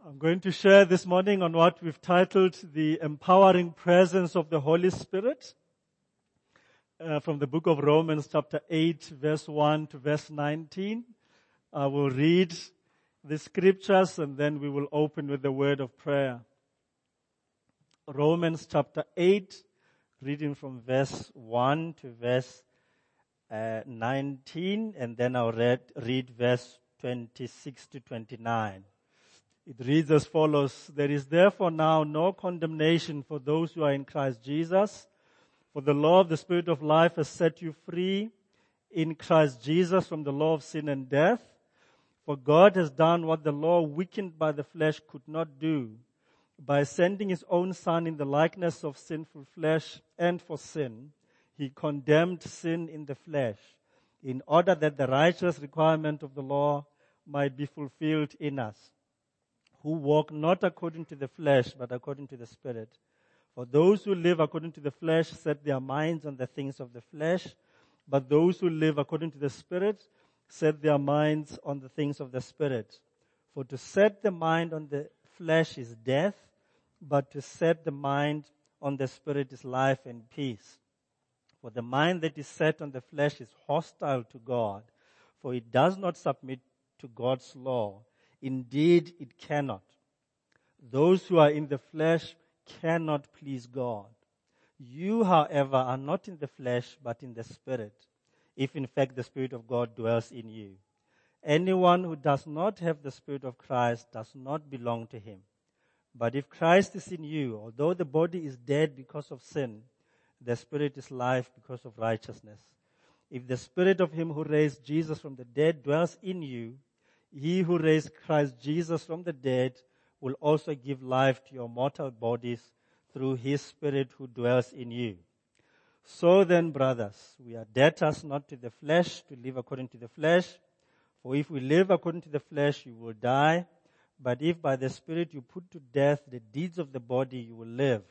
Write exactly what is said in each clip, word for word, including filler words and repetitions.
I'm going to share this morning on what we've titled the empowering presence of the Holy Spirit uh, from the book of Romans chapter eight verse one to verse nineteen. I will read the scriptures and then we will open with the word of prayer. Romans chapter eight, reading from verse one to verse uh, nineteen, and then I'll read, read verse twenty-six to twenty-nine. It reads as follows: There is therefore now no condemnation for those who are in Christ Jesus, for the law of the Spirit of life has set you free in Christ Jesus from the law of sin and death. For God has done what the law, weakened by the flesh, could not do, by sending His own Son in the likeness of sinful flesh, and for sin, He condemned sin in the flesh, in order that the righteous requirement of the law might be fulfilled in us, who walk not according to the flesh, but according to the Spirit. For those who live according to the flesh set their minds on the things of the flesh, but those who live according to the Spirit set their minds on the things of the Spirit. For to set the mind on the flesh is death, but to set the mind on the Spirit is life and peace. For the mind that is set on the flesh is hostile to God, for it does not submit to God's law. Indeed, it cannot. Those who are in the flesh cannot please God. You, however, are not in the flesh, but in the Spirit, if in fact the Spirit of God dwells in you. Anyone who does not have the Spirit of Christ does not belong to Him. But if Christ is in you, although the body is dead because of sin, the Spirit is life because of righteousness. If the Spirit of Him who raised Jesus from the dead dwells in you, He who raised Christ Jesus from the dead will also give life to your mortal bodies through His Spirit who dwells in you. So then, brothers, we are debtors not to the flesh to live according to the flesh. For if we live according to the flesh, you will die. But if by the Spirit you put to death the deeds of the body, you will live.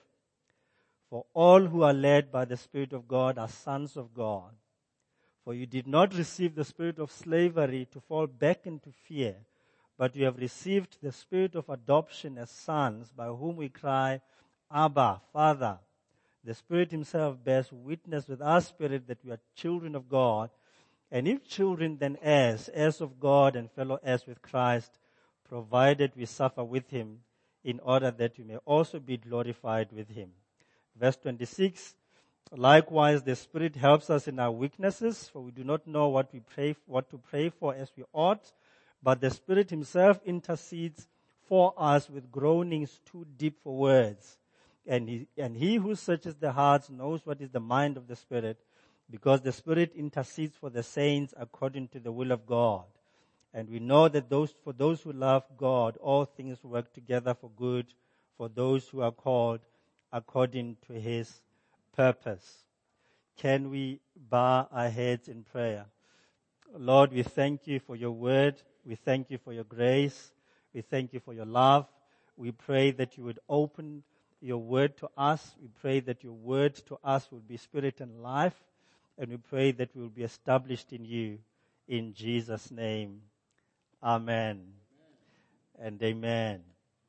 For all who are led by the Spirit of God are sons of God. For you did not receive the spirit of slavery to fall back into fear, but you have received the spirit of adoption as sons, by whom we cry, Abba, Father. The Spirit Himself bears witness with our spirit that we are children of God, and if children, then heirs, heirs of God and fellow heirs with Christ, provided we suffer with Him, in order that we may also be glorified with Him. Verse twenty-six, Likewise, the Spirit helps us in our weaknesses, for we do not know what we pray, what to pray for as we ought, but the Spirit Himself intercedes for us with groanings too deep for words. And he, and he who searches the hearts knows what is the mind of the Spirit, because the Spirit intercedes for the saints according to the will of God. And we know that those, for those who love God, all things work together for good, for those who are called according to His purpose. Can we bow our heads in prayer? Lord, we thank You for Your word. We thank You for Your grace. We thank You for Your love. We pray that You would open Your word to us. We pray that Your word to us will be spirit and life. And we pray that we will be established in You. In Jesus' name. Amen. And amen.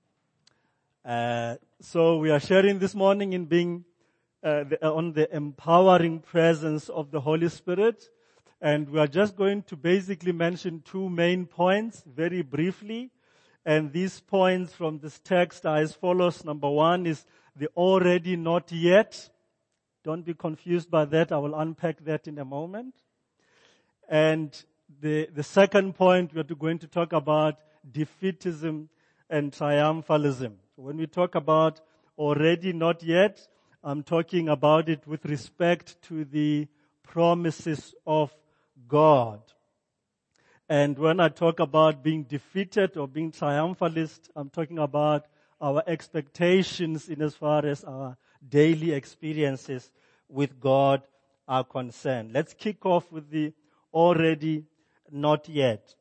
Uh, so we are sharing this morning in being Uh, the, uh, on the empowering presence of the Holy Spirit. And we are just going to basically mention two main points very briefly. And these points from this text are as follows. Number one is the already not yet. Don't be confused by that. I will unpack that in a moment. And the, the second point, we are going to talk about defeatism and triumphalism. When we talk about already not yet, I'm talking about it with respect to the promises of God. And when I talk about being defeated or being triumphalist, I'm talking about our expectations in as far as our daily experiences with God are concerned. Let's kick off with the already not yet.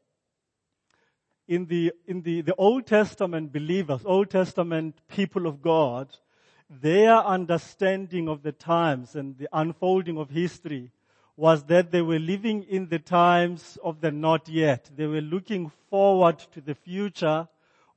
In the, in the, the Old Testament believers, Old Testament people of God, their understanding of the times and the unfolding of history was that they were living in the times of the not yet. They were looking forward to the future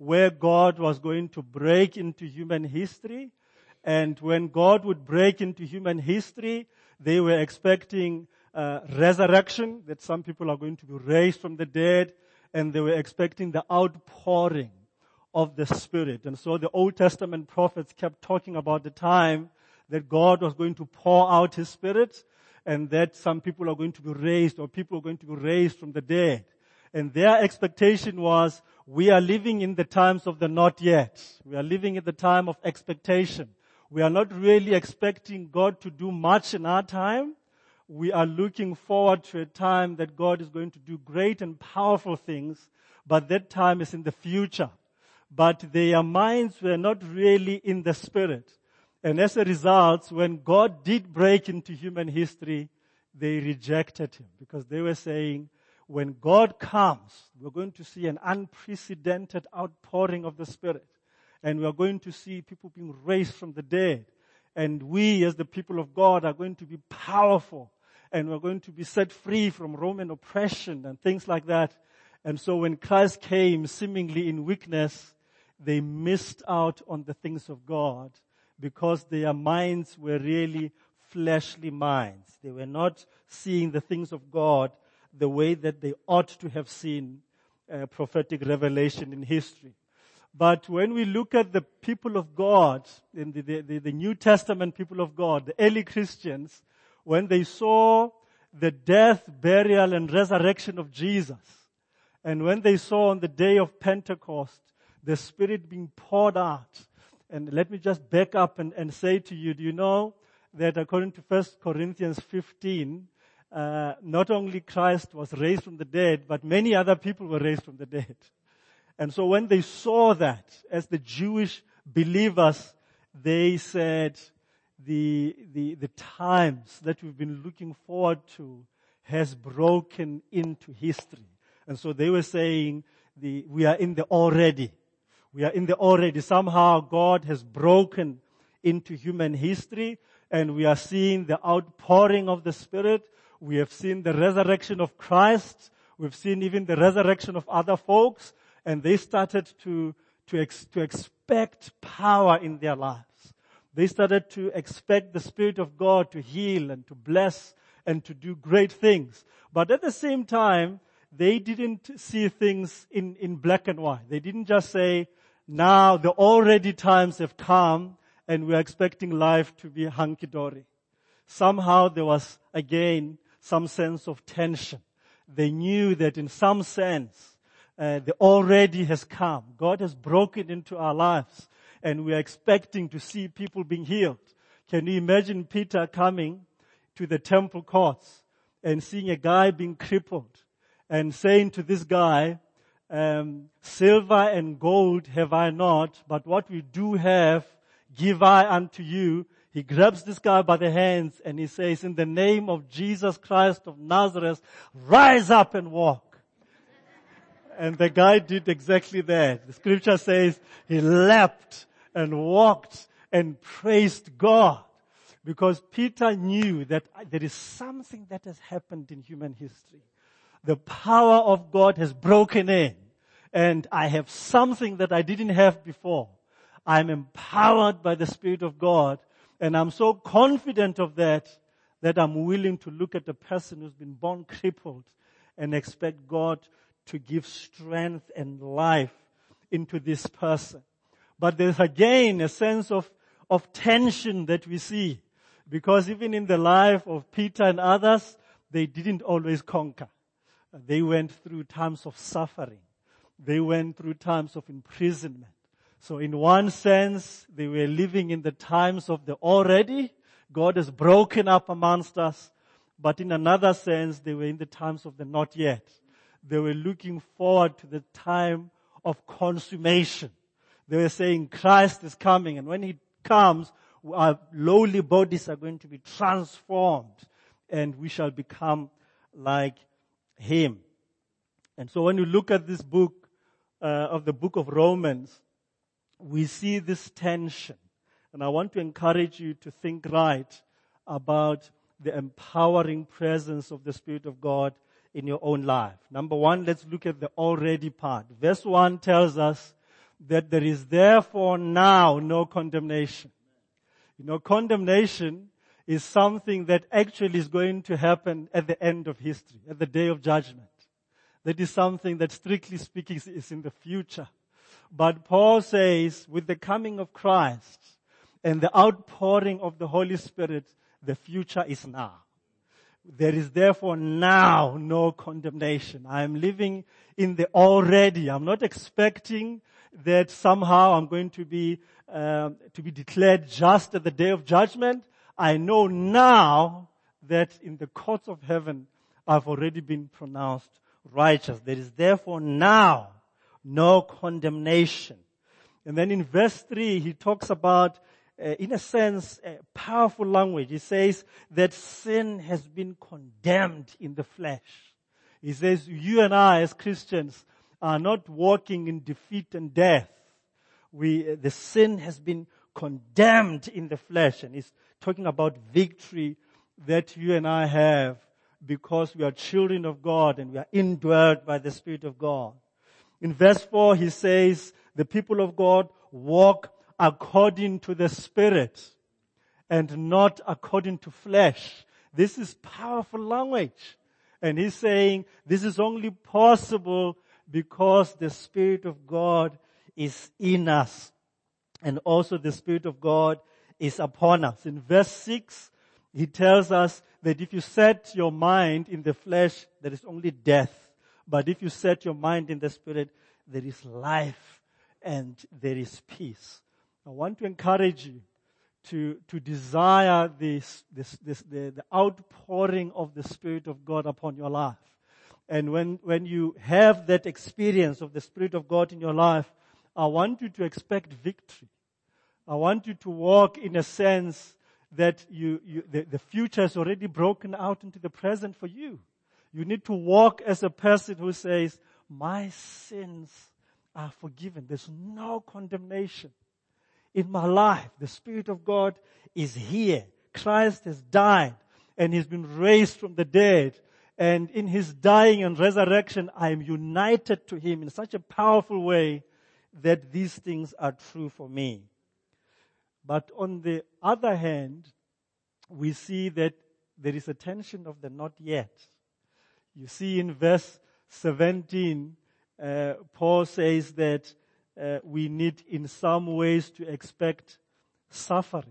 where God was going to break into human history. And when God would break into human history, they were expecting uh, resurrection, that some people are going to be raised from the dead, and they were expecting the outpouring of the Spirit. And so the Old Testament prophets kept talking about the time that God was going to pour out His Spirit, and that some people are going to be raised, or people are going to be raised from the dead. And their expectation was, we are living in the times of the not yet. We are living in the time of expectation. We are not really expecting God to do much in our time. We are looking forward to a time that God is going to do great and powerful things, but that time is in the future. But their minds were not really in the Spirit. And as a result, when God did break into human history, they rejected Him, because they were saying, when God comes, we're going to see an unprecedented outpouring of the Spirit. And we are going to see people being raised from the dead. And we, as the people of God, are going to be powerful. And we're going to be set free from Roman oppression and things like that. And so when Christ came, seemingly in weakness, they missed out on the things of God, because their minds were really fleshly minds. They were not seeing the things of God the way that they ought to have seen uh, prophetic revelation in history. But when we look at the people of God, in the, the, the New Testament people of God, the early Christians, when they saw the death, burial, and resurrection of Jesus, and when they saw on the day of Pentecost the Spirit being poured out, and let me just back up and, and say to you, do you know that according to First Corinthians fifteen, uh, not only Christ was raised from the dead, but many other people were raised from the dead. And so when they saw that, as the Jewish believers, they said, the, the, the times that we've been looking forward to has broken into history. And so they were saying, the, we are in the already. We are in the already. Somehow God has broken into human history, and we are seeing the outpouring of the Spirit. We have seen the resurrection of Christ. We've seen even the resurrection of other folks. And they started to, to, ex, to expect power in their lives. They started to expect the Spirit of God to heal and to bless and to do great things. But at the same time, they didn't see things in, in black and white. They didn't just say, now the already times have come and we're expecting life to be hunky-dory. Somehow there was, again, some sense of tension. They knew that in some sense, Uh, the already has come. God has broken into our lives, and we are expecting to see people being healed. Can you imagine Peter coming to the temple courts and seeing a guy being crippled and saying to this guy, um, silver and gold have I not, but what we do have give I unto you. He grabs this guy by the hands and he says, in the name of Jesus Christ of Nazareth, rise up and walk. And the guy did exactly that. The scripture says he leapt and walked and praised God, because Peter knew that there is something that has happened in human history. The power of God has broken in, and I have something that I didn't have before. I'm empowered by the Spirit of God, and I'm so confident of that that I'm willing to look at a person who's been born crippled and expect God to give strength and life into this person. But there's again a sense of, of tension that we see, because even in the life of Peter and others, they didn't always conquer. They went through times of suffering. They went through times of imprisonment. So in one sense, they were living in the times of the already. God has broken up amongst us. But in another sense, they were in the times of the not yet. They were looking forward to the time of consummation. They were saying Christ is coming, and when He comes, our lowly bodies are going to be transformed and we shall become like Him. And so when you look at this book, uh, of the book of Romans, we see this tension. And I want to encourage you to think right about the empowering presence of the Spirit of God in your own life. Number one, let's look at the already part. Verse one tells us that there is therefore now no condemnation. You know, condemnation is something that actually is going to happen at the end of history, at the day of judgment. That is something that, strictly speaking, is in the future. But Paul says, with the coming of Christ and the outpouring of the Holy Spirit, the future is now. There is therefore now no condemnation. I am living in the already. I'm not expecting that somehow I'm going to be um, to be declared just at the day of judgment. I know now that in the courts of heaven I've already been pronounced righteous. There is therefore now no condemnation. And then in verse three, he talks about, uh, in a sense, uh, powerful language. He says that sin has been condemned in the flesh. He says you and I as Christians are not walking in defeat and death. We, uh, the sin has been condemned in the flesh. And he's talking about victory that you and I have because we are children of God and we are indwelt by the Spirit of God. In verse four, he says, the people of God walk according to the Spirit and not according to flesh. This is powerful language. And he's saying this is only possible because the Spirit of God is in us. And also the Spirit of God is upon us. In verse six, he tells us that if you set your mind in the flesh, there is only death. But if you set your mind in the Spirit, there is life and there is peace. I want to encourage you to, to desire this, this, this, the, the outpouring of the Spirit of God upon your life. And when, when you have that experience of the Spirit of God in your life, I want you to expect victory. I want you to walk in a sense that you, you the, the future has already broken out into the present for you. You need to walk as a person who says, my sins are forgiven. There's no condemnation in my life. The Spirit of God is here. Christ has died and He's been raised from the dead. And in His dying and resurrection, I am united to Him in such a powerful way that these things are true for me. But on the other hand, we see that there is a tension of the not yet. You see in verse seventeen, uh, Paul says that uh, we need in some ways to expect suffering.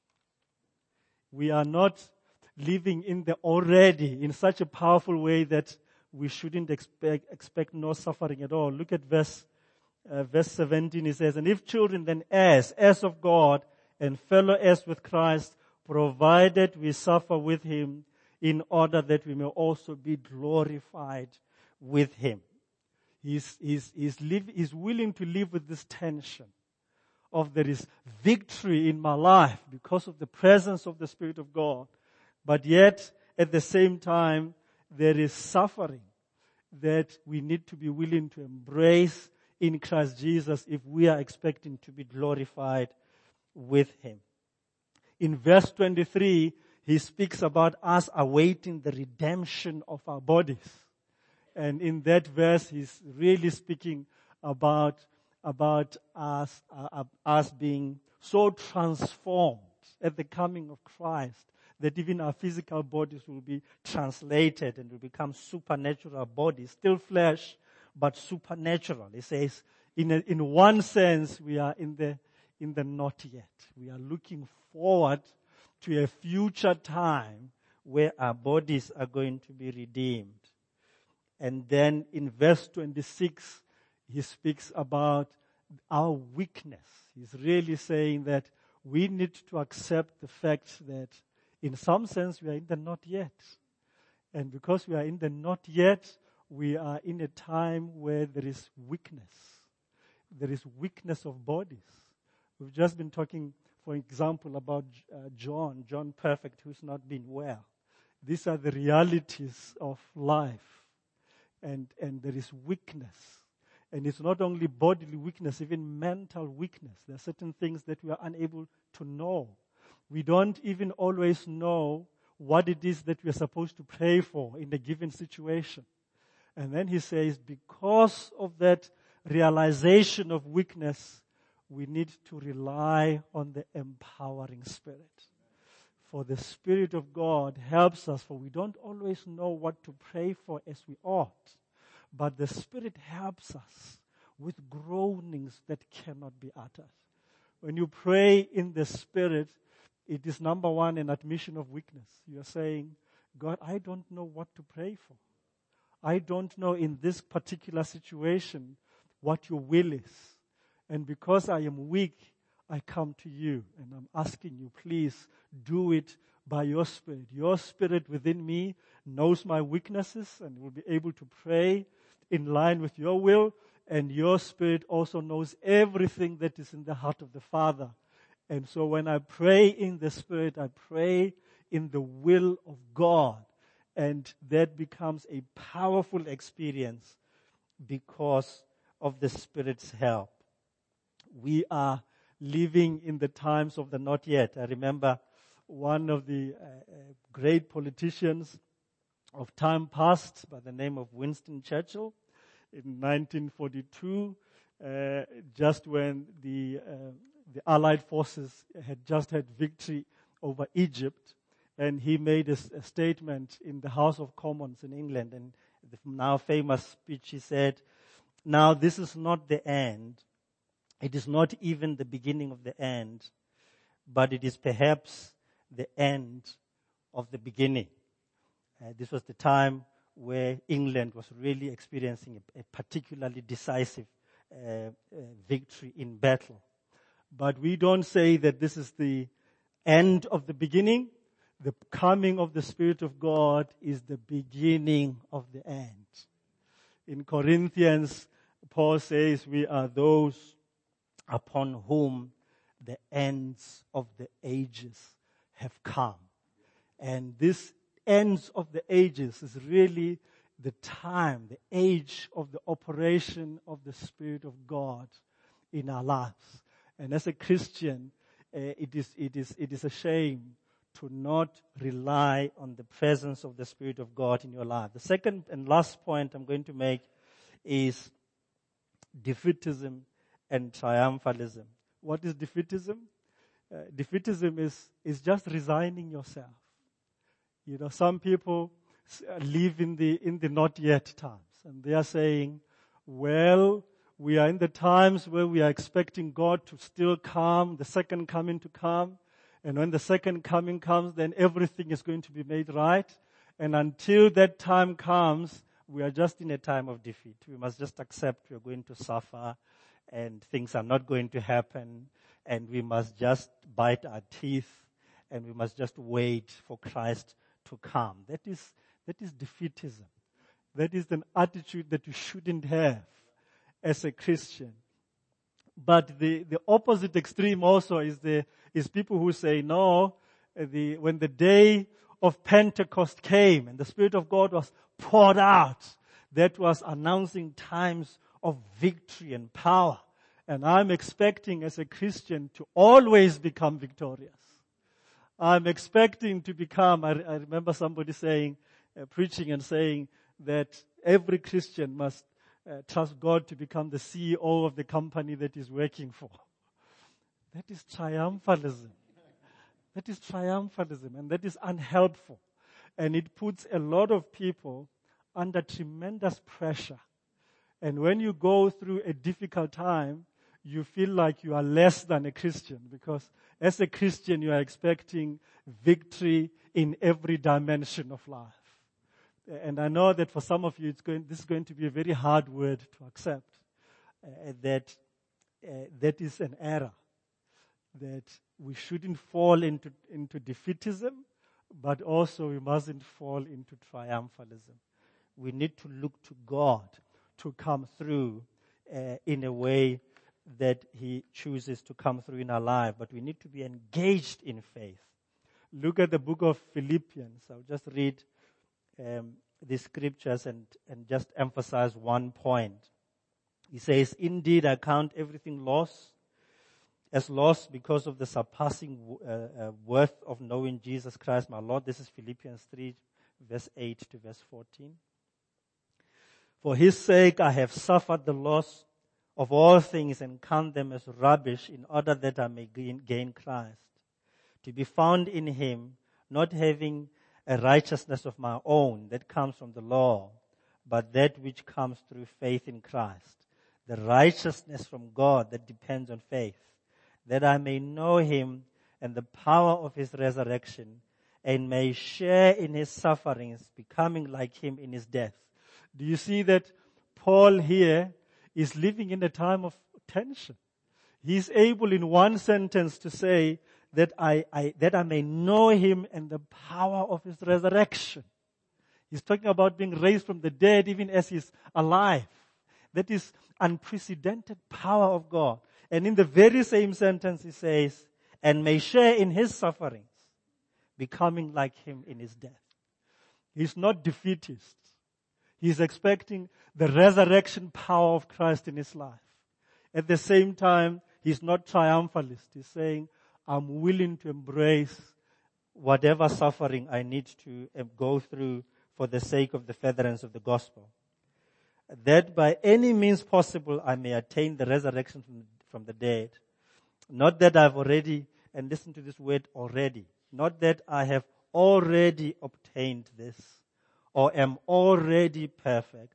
We are not living in the already in such a powerful way that we shouldn't expect, expect no suffering at all. Look at verse, uh, verse seventeen. It says, and if children, then heirs, heirs of God, and fellow heirs with Christ, provided we suffer with Him, in order that we may also be glorified with Him. He's, he's, he's, live, he's willing to live with this tension of there is victory in my life because of the presence of the Spirit of God. But yet, at the same time, there is suffering that we need to be willing to embrace in Christ Jesus if we are expecting to be glorified with Him. In verse twenty-three, he speaks about us awaiting the redemption of our bodies. And in that verse, he's really speaking about, about us, uh, us being so transformed at the coming of Christ that even our physical bodies will be translated and will become supernatural bodies, still flesh, but supernatural. He says, in a, in one sense, we are in the in the not yet. We are looking forward to a future time where our bodies are going to be redeemed. And then in verse twenty-six, he speaks about our weakness. He's really saying that we need to accept the fact that in some sense we are in the not yet. And because we are in the not yet, we are in a time where there is weakness. There is weakness of bodies. We've just been talking, for example, about uh, John, John Perfect, who's not been well. These are the realities of life. And, and there is weakness. And it's not only bodily weakness, even mental weakness. There are certain things that we are unable to know. We don't even always know what it is that we are supposed to pray for in a given situation. And then he says, because of that realization of weakness, we need to rely on the empowering Spirit. For the Spirit of God helps us, for we don't always know what to pray for as we ought. But the Spirit helps us with groanings that cannot be uttered. When you pray in the Spirit, it is number one an admission of weakness. You are saying, God, I don't know what to pray for. I don't know in this particular situation what your will is. And because I am weak, I come to you and I'm asking you, please do it by your Spirit. Your Spirit within me knows my weaknesses and will be able to pray in line with your will. And your Spirit also knows everything that is in the heart of the Father. And so when I pray in the Spirit, I pray in the will of God. And that becomes a powerful experience because of the Spirit's help. We are living in the times of the not yet. I remember one of the uh, uh, great politicians of time past by the name of Winston Churchill in nineteen forty-two, uh, just when the uh, the Allied forces had just had victory over Egypt, and he made a, a statement in the House of Commons in England, and the now famous speech, he said, "Now this is not the end. It is not even the beginning of the end, but it is perhaps the end of the beginning." Uh, this was the time where England was really experiencing a, a particularly decisive uh, uh, victory in battle. But we don't say that this is the end of the beginning. The coming of the Spirit of God is the beginning of the end. In Corinthians, Paul says we are those upon whom the ends of the ages have come. And this ends of the ages is really the time, the age of the operation of the Spirit of God in our lives. And as a Christian, uh, it is it is it is a shame to not rely on the presence of the Spirit of God in your life. The second and last point I'm going to make is defeatism and triumphalism. What is defeatism? Uh, defeatism is, is just resigning yourself. You know, some people live in the, in the not yet times, and they are saying, well, we are in the times where we are expecting God to still come, the second coming to come, and when the second coming comes, then everything is going to be made right. And until that time comes, we are just in a time of defeat. We must just accept we are going to suffer, and things are not going to happen, and we must just bite our teeth, and we must just wait for Christ to come. That is, that is defeatism. That is an attitude that you shouldn't have as a Christian. But the, the opposite extreme also is the is people who say, no, the when the day of Pentecost came and the Spirit of God was poured out, that was announcing times of victory and power. And I'm expecting as a Christian to always become victorious. I'm expecting to become, I, I remember somebody saying, uh, preaching and saying that every Christian must uh, trust God to become the C E O of the company that he's working for. That is triumphalism. That is triumphalism, and that is unhelpful. And it puts a lot of people under tremendous pressure. And when you go through a difficult time, you feel like you are less than a Christian, because as a Christian, you are expecting victory in every dimension of life. And I know that for some of you, it's going, this is going to be a very hard word to accept, uh, that uh, that is an error, that we shouldn't fall into, into defeatism, but also we mustn't fall into triumphalism. We need to look to God to come through uh, in a way that He chooses to come through in our life, but we need to be engaged in faith. Look at the book of Philippians. I'll just read um, the scriptures and, and just emphasize one point. He says, "Indeed, I count everything lost, as lost because of the surpassing uh, uh, worth of knowing Jesus Christ, my Lord." This is Philippians three, verse eight to verse fourteen. "For His sake I have suffered the loss of all things and count them as rubbish in order that I may gain, gain Christ, to be found in him, not having a righteousness of my own that comes from the law, but that which comes through faith in Christ, the righteousness from God that depends on faith, that I may know him and the power of his resurrection, and may share in his sufferings, becoming like him in his death. Do you see that Paul here is living in a time of tension? He's able in one sentence to say that I, I, that I may know him and the power of his resurrection. He's talking about being raised from the dead even as he's alive. That is unprecedented power of God. And in the very same sentence he says, and may share in his sufferings, becoming like him in his death. He's not defeatist. He's expecting the resurrection power of Christ in his life. At the same time, he's not triumphalist. He's saying, I'm willing to embrace whatever suffering I need to go through for the sake of the furtherance of the gospel. That by any means possible I may attain the resurrection from, from the dead. Not that I've already, and listen to this word already, not that I have already obtained this or am already perfect,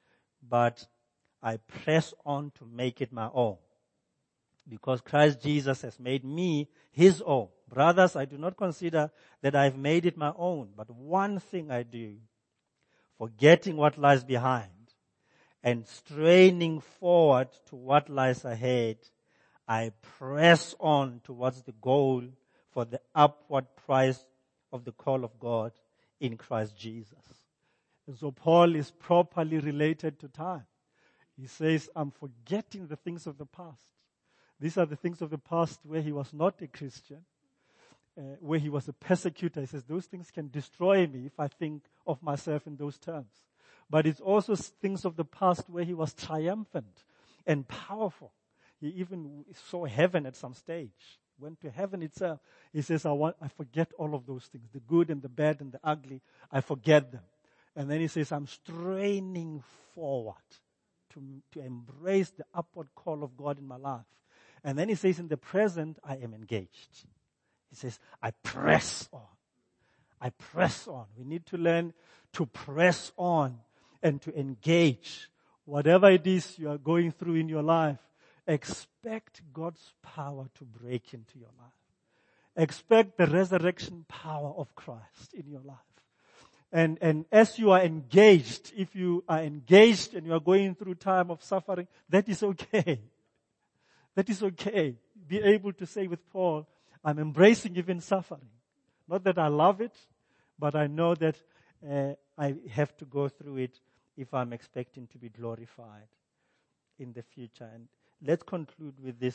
but I press on to make it my own, because Christ Jesus has made me his own. Brothers, I do not consider that I've made it my own, but one thing I do, forgetting what lies behind and straining forward to what lies ahead, I press on towards the goal for the upward prize of the call of God in Christ Jesus. And so Paul is properly related to time. He says, I'm forgetting the things of the past. These are the things of the past where he was not a Christian, uh, where he was a persecutor. He says, those things can destroy me if I think of myself in those terms. But it's also things of the past where he was triumphant and powerful. He even saw heaven at some stage, went to heaven itself. He says, I want, I forget all of those things, the good and the bad and the ugly. I forget them. And then he says, I'm straining forward to, to embrace the upward call of God in my life. And then he says, in the present, I am engaged. He says, I press on. I press on. We need to learn to press on and to engage. Whatever it is you are going through in your life, expect God's power to break into your life. Expect the resurrection power of Christ in your life. And, and as you are engaged, if you are engaged and you are going through time of suffering, that is okay. That is okay. Be able to say with Paul, I'm embracing even suffering. Not that I love it, but I know that uh, I have to go through it if I'm expecting to be glorified in the future. And let's conclude with this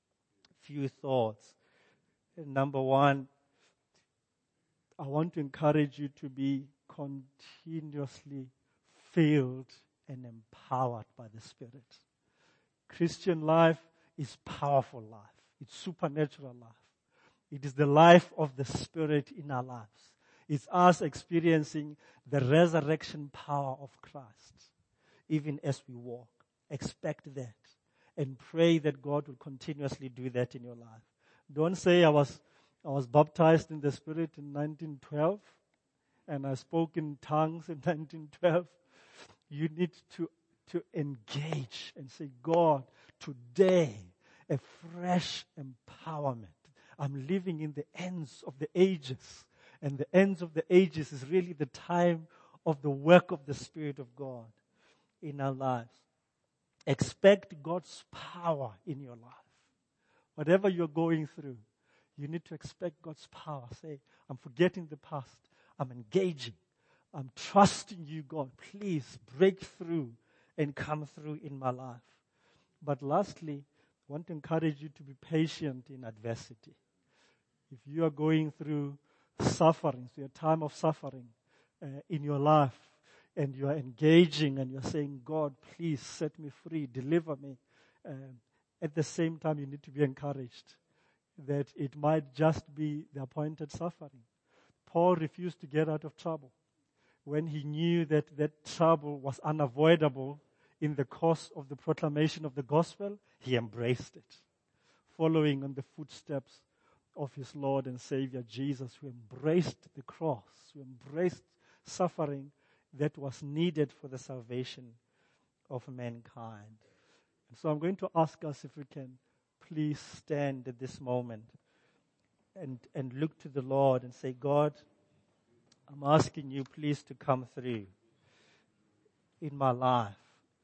few thoughts. Number one, I want to encourage you to be continuously filled and empowered by the Spirit. Christian life is powerful life. It's supernatural life. It is the life of the Spirit in our lives. It's us experiencing the resurrection power of Christ, even as we walk. Expect that and pray that God will continuously do that in your life. Don't say I was I was baptized in the Spirit in nineteen twelve and I spoke in tongues in nineteen twelve. You need to, to engage and say, God, today, a fresh empowerment. I'm living in the ends of the ages. And the ends of the ages is really the time of the work of the Spirit of God in our lives. Expect God's power in your life. Whatever you're going through, you need to expect God's power. Say, I'm forgetting the past. I'm engaging. I'm trusting you, God. Please break through and come through in my life. But lastly, I want to encourage you to be patient in adversity. If you are going through suffering, so your time of suffering uh, in your life, and you are engaging and you're saying, God, please set me free, deliver me. Um, at the same time, you need to be encouraged that it might just be the appointed suffering. Paul refused to get out of trouble when he knew that that trouble was unavoidable in the course of the proclamation of the gospel, he embraced it, following on the footsteps of his Lord and Savior Jesus, who embraced the cross, who embraced suffering that was needed for the salvation of mankind. And so I'm going to ask us if we can please stand at this moment and, and look to the Lord and say, God, I'm asking you please to come through in my life.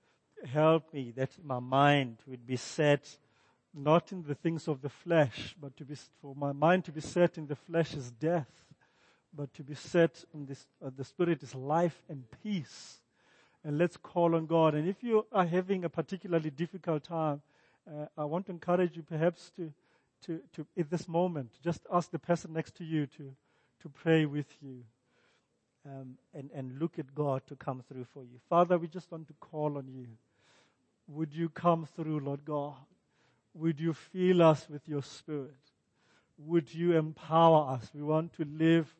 Help me that my mind would be set not in the things of the flesh, but to be, for my mind to be set in the flesh is death, but to be set in this, uh, the Spirit is life and peace. And let's call on God. And if you are having a particularly difficult time, uh, I want to encourage you perhaps to, to, to, at this moment, just ask the person next to you to, to pray with you. Um, and, and look at God to come through for you. Father, we just want to call on you. Would you come through, Lord God? Would you fill us with your Spirit? Would you empower us? We want to live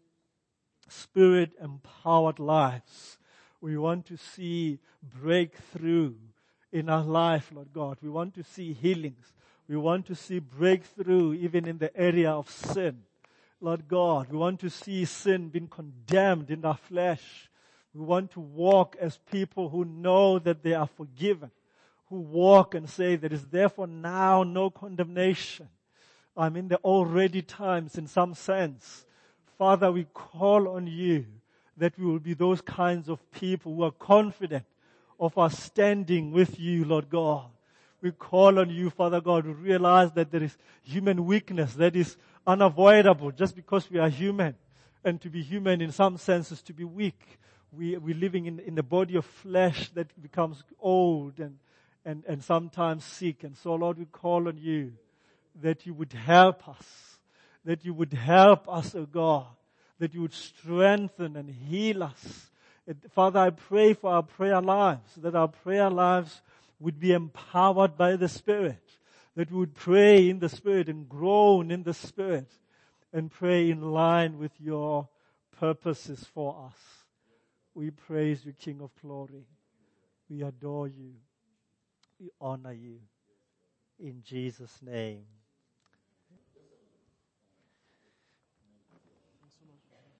Spirit-empowered lives. We want to see breakthrough in our life, Lord God. We want to see healings. We want to see breakthrough even in the area of sin. Lord God, we want to see sin being condemned in our flesh. We want to walk as people who know that they are forgiven, who walk and say there is therefore now no condemnation. I'm in the already times in some sense. Father, we call on you that we will be those kinds of people who are confident of our standing with you, Lord God. We call on you, Father God, to realize that there is human weakness that is unavoidable just because we are human. And to be human in some sense is to be weak. We, we're living in, in the body of flesh that becomes old and, and, and sometimes sick. And so, Lord, we call on you that you would help us, that you would help us, O God, that you would strengthen and heal us. And Father, I pray for our prayer lives, that our prayer lives would be empowered by the Spirit, that we would pray in the Spirit and groan in the Spirit and pray in line with your purposes for us. We praise you, King of glory. We adore you. We honor you. In Jesus' name.